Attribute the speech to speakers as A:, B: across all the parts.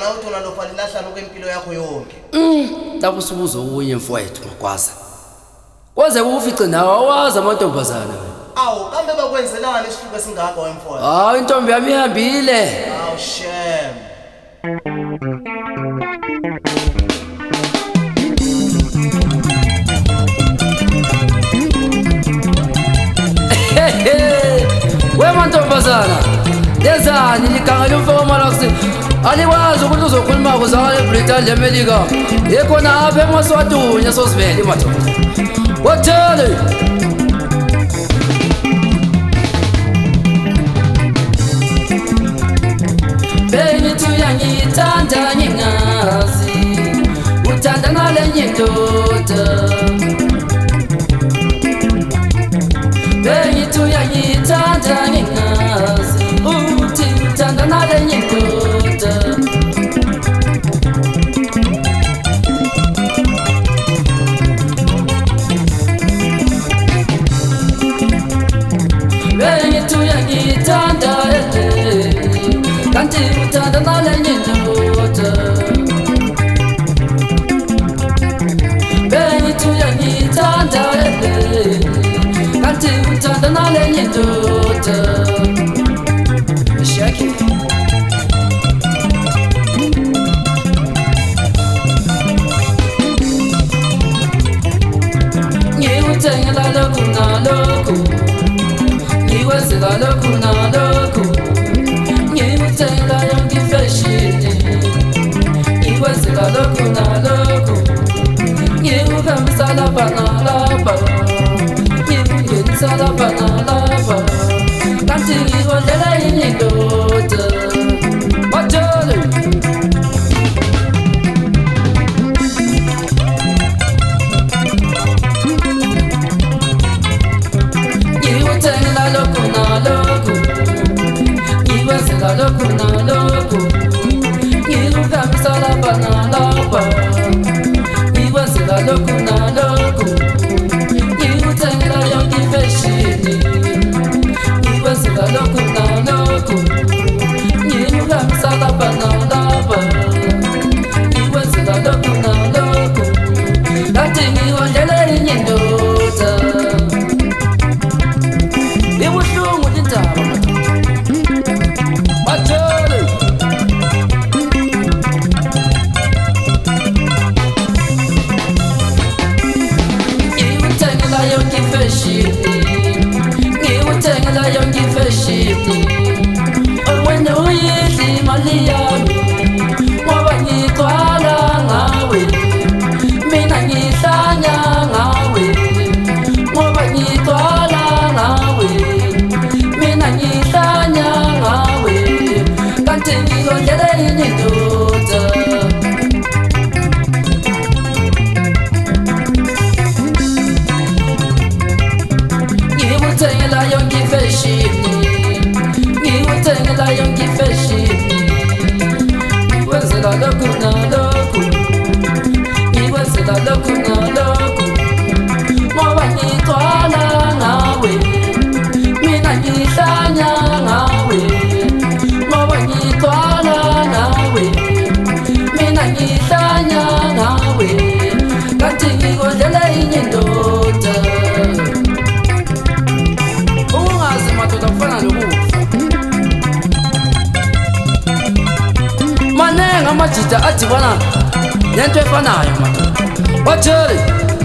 A: wena uthi unalopha lilahlana kwempilo yakho yonke.
B: Lapho usubuzo unye mfowethu Magwaza. Kwaze kufice nawe awazi amantombazana wena.
A: Awu kambe bakwenzelana isihluko esingaka wemfowethu?
B: Hayi intombi yami ihambile.
A: Awu shame.
B: Wema ntombazana. Lezani liganga lomfoko malaksi. Alikwazi ukuthi uzokhuluma kuzala eBritain leMelika. Ekhona apha eMaswatunya sozivele madoda. Wathele. Bengithi uyangithanda ngingazi. Uthanda ngalenye indoda. Bengithi uyangithanda ngingazi. Uthi uthanda ngalenye indoda. Bengithi uyangithanda kanti uthanda ngalenye indoda. Bengithi uyangithanda kanti uthanda ngalenye indoda. Shake it. Ngiwuthengela lokhu nalokhu. Ngiwenzela lokhu nalokhu. Ngiwuthengela yonke ifashini. Ngiwenzela lokhu nalokhu. Ngiwuhambisa lapha nalapha. Ngiwungenisa lapha nalapha. Kanti ngikondlela yinye indoda. Wathole. Ngiwuthengela lokhu nalokhu. Ngiwenzela lokhu nalokhu. Ngiwuhambisa lapha nalapha. Ngiwenzela lokhu nalokhu. Ngiwuthengela yonke ifashini. Ngiwenzela lokhu nalokhu. Ngiwuhambisa lapha nalapha. Ngiwenzela lokhu nalokhu. Kanti ngikondlela yinye indoda. Ibuhlungu indaba. Bathole. Ngiwuthengela yonke ifashini. Ngiwuthengela yonke ifashini. Wena uyidla imali yami ngoba ngigcwala ngawe. Mina ngihlanya ngawe ngoba ngigcwala ngawe. Mina ngihlanya ngawe kanti ngikondlela yinye indoda. Ngiwuthengela yonke ifashini. Ngiwuthengela yonke ifashini. Ngiwenzela lokhu nalokhu. Ngiwenzela lokhu nalokhu. Ngoba ngigcwala ngawe. Mina ngihlanya ngawe. Ngoba ngigcwala ngawe. Mina ngihlanya ngawe kanti ngikondlela yinye indoda. Ungazi madoda kufana nokufa. Manenga amajita adibana nento efanayo madoda. Wathele.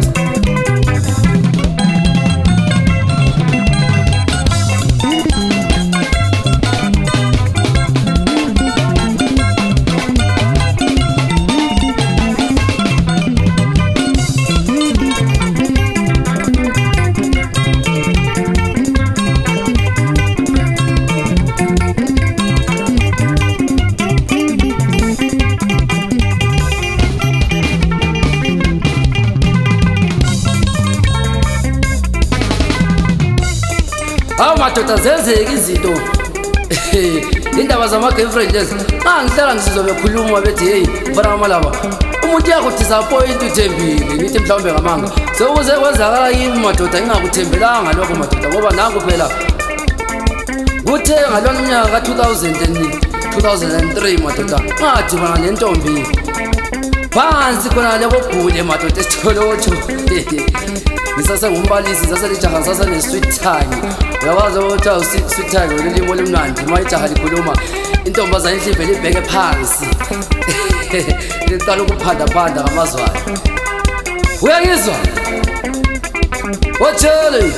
B: Madoda zenzeka izinto. Indaba zama-girlfriend lezi. Ngihlala ngisizobe khuluma bethi hey mfana wamalaba. Umuntu yakudisappoint uthembile. Ngithi mhlawumbe ngamanga. Sekuze kwenzakala yimi madoda 2003 madoda ngadibana nentombi phansi khona lebogule madoda esitholotho ngisasengumbalisi saselijaha sasenesweet tongue uyakwazi ukuthi sweet tongue ulilimo limnandi uma ijaha likhuluma intombazane inhlivele ibheke phansi liqala ukuphanda ngamazwane uyangizwa watshele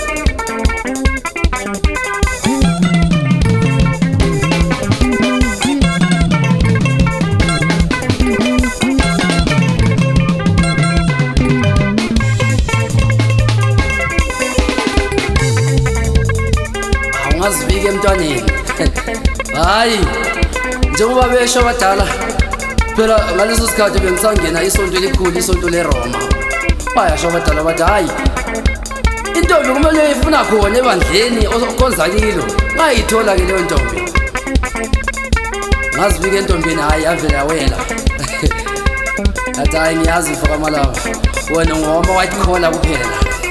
B: awungazibiki emntwaneni hayi njengoba besho abadala phela ngaleso sikhathi bengisangena isonto elikhulu isonto leRoma bayasho abadala bathi hayi intombi kumele ifuna khona ebandleni okhonza kilo ngayithola ke leyo ntombi ngazibika entombini hayi yavela yawela athi hayi ngiyazi mfoka malava wena ngoma white collar kuphela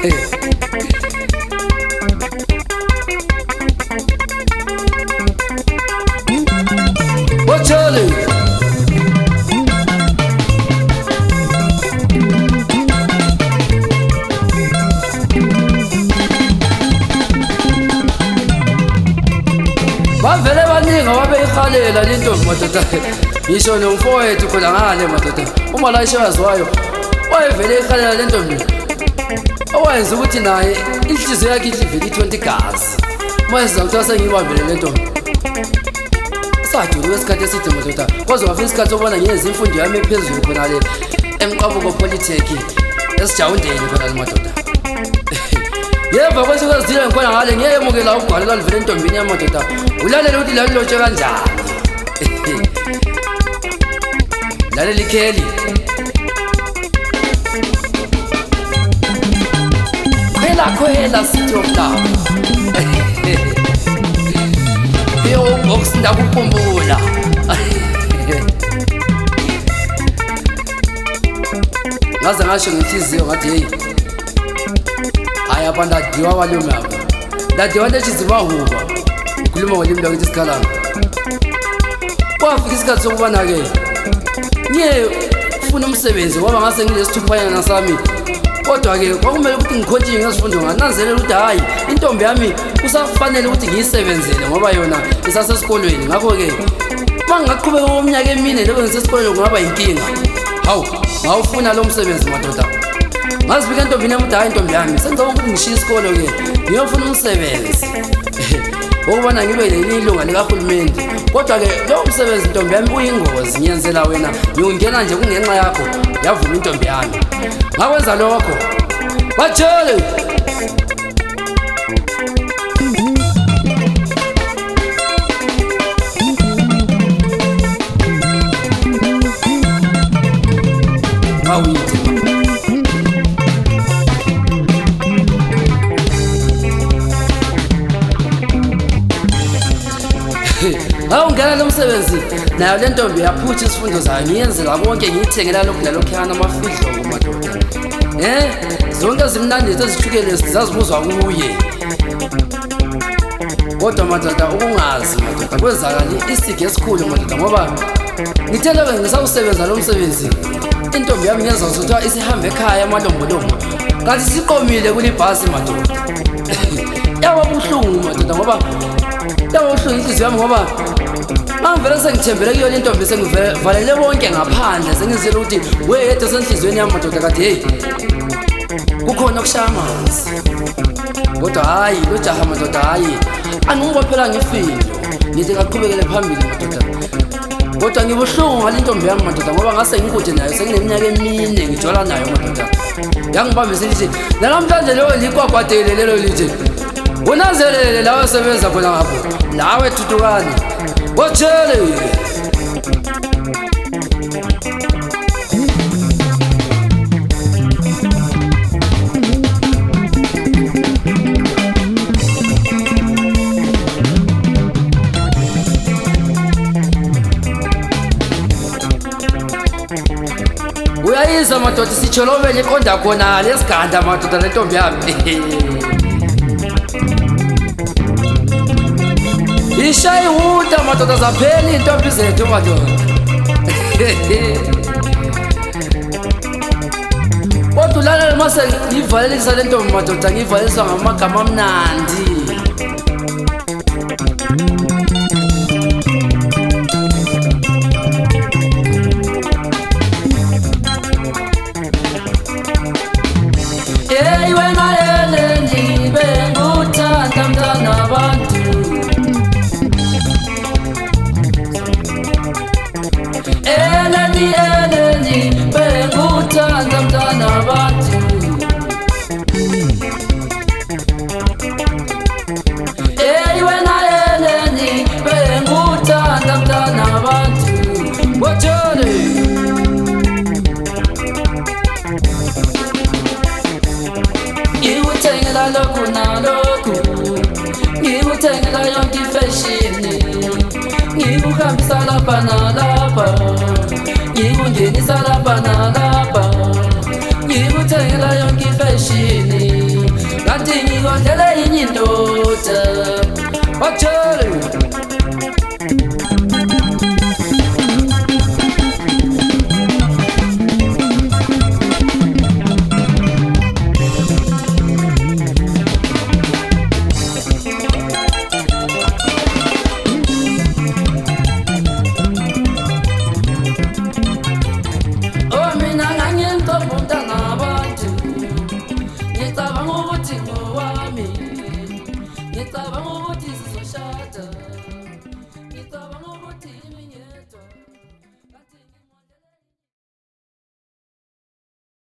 B: watshele bavele baningi babeyikhalela le ntombi madoda ngisho nomfowethu khona ngale madoda uma la ishaziwayo wayevele ikhalela le ntombi owayenza ukuthi naye inhliziyo yakhe ivele ithonta igazi mayeza ukuthi asengibambele le ntombi saduru kwesikhathi eside madoda kwaze wafika isikhathi sobona ngiyenza imfundo yami ephezulu khona le emqabuko polytech esijawundeni khona le madoda yeva kwesuku ezithile ngikhona ngale ngiyemukela ugwalo lalivele entombini yamadoda ulalele ukuthi lalilotshe kanjani lalela ikheli khwela city of love box ndakukhumbula ngaze ngasho ngenhliziyo ngathi hey hayi abantu adiwa balume apha ndadiwa netshiziba huba ukhuluma ngolimi lwakithi isikhalanga kwafika isikhathi sokubana-ke ngiye funa umsebenzi ngoba ngase ngilesithuphanyana sami kodwa-ke kwakumele ukuthi ngikhontshinye ngezifundo ngananzelela ukuthi hhayi intombi yami kusafanele ukuthi ngiyisebenzele ngoba yona isasesikolweni ngakho-ke uma ngingaqhubeka komnyaka emine lobe ngisesikolweni kungaba yinkinga hawu ngawufuna lo msebenzi madoda ngazibika entombini yami ukuthi hhayi intombi yami sengicabanga ukuthi ngishiye isikolo-ke ngiyofuna umsebenzi okubana ngibe lelinye ilunga likahulumeni kodwa-ke lowo msebenzi intombi yami uyingozi ngiyenzela wena ngiyongena nje kungenxa yakho yavuma intombi yami ngakwenza lokho batshele awuyithi ngawungena lo msebenzi nayo le ntombi yaphutha isifundo zayo ngiyenzela konke ngiyithengela lokhu nalokhuyana amafidlo kumadoda zonke zimnanditho ezithukele zazibuzwa kuye kodwa madoda ukungazi madoda kwenzakala isige esikhulu madoda ngoba ngithe-ke ngisawusebenza lo msebenzi intombi yami ngenza kuthiwa isihambe ekhaya amalombolombo kanti siqomile kulibhasi madoda yaba buhlungu madoda ngoba yaba buhlungu inhliziyo yami ngoba angivele sengithembele kuyo le ntombi sengivalele bonke ngaphandle sengizele ukuthi weyedwa senhliziyweni yami madoda kade heyi kukhona okushaya amanzi kodwa hhayi lo jaha madoda hhayi angingibophela ngefindo ngithi ngaqhubekele phambili madoda kodwa ngibuhlungu ngale ntombi yami madoda ngoba ngase ngikude nayo sengineminyaka emine ngijola nayo madoda yangibambise lithi nalamhlanje leyo likwagwadele lelo lithi unanzelele lawe sebenza khona ngapho lawe thuthukani watshele uyayizwa madoda sitsholobele iqonda khona lesiganda madoda lentombi yami Ngishaye uta madoda zaphela intombi zethu madoda. Kodwa lalela mase ngivalelisa le ntombi madoda ngivaleliswa ngamagama amnandi. Hey wena Eleni benguthanda mntana abantu. Eleni benguthanda mntana abantu. Hey wena Eleni benguthanda mntana abantu. Wojole ngikuthengela lokhu nalokhu, ngikuthengela yonke ifashini, ngikuhambisa lapha nalapha, ngikungenisa